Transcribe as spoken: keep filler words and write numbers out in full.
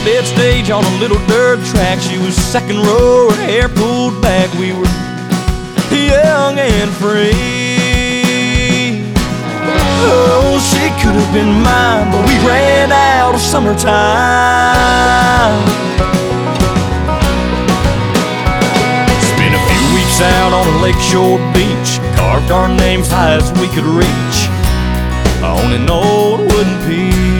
flatbed stage on a little dirt track. She was second row, her hair pulled back. We were young and free. Oh, she could have been mine, but we ran out of summertime. Spent a few weeks out on a lakeshore beach, carved our names high as we could reach on an old wooden piece.